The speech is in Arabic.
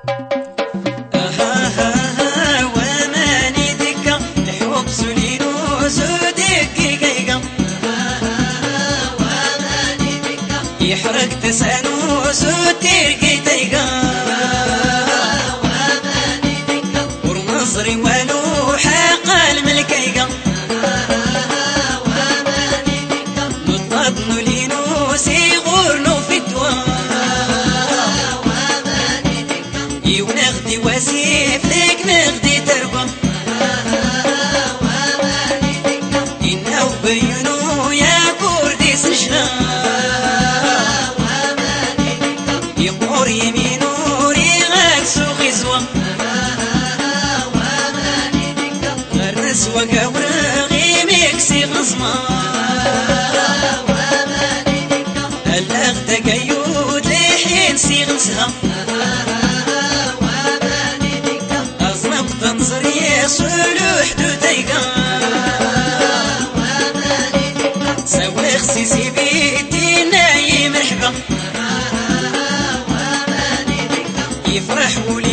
يحرق تسانوس وترقي تيقا ورنصري والو حق الملكيقا نطبنو لينوس يغورنو في الدواء ونغدي وسيف لك نغدي تربة إنه بينو يا كردي سجنا يقور يمينو ريغاك سوق زوا غرس وقورغي ميكسي غصما الأغد قيود لحين سي غنسها أصنف تنصر يصلو حدو تيقا سوي خسيسي بيتي نايم مرحبا يفرح